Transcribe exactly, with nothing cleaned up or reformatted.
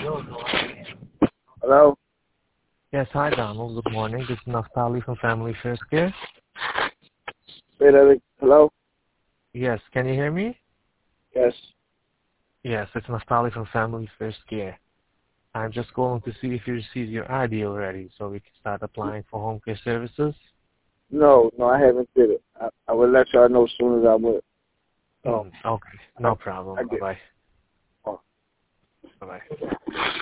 Hello? Yes, hi, Donald. Good morning. This is Naftali from Family First Care. Say that again. Hello? Yes, can you hear me? Yes. Yes, it's Naftali from Family First Care. I'm just calling to see if you received your I D already so we can start applying for home care services. No, no, I haven't did it. I, I will let y'all know as soon as I would. Oh, Mm, okay, no I, problem. I get. Bye-bye. Oh. Bye-bye.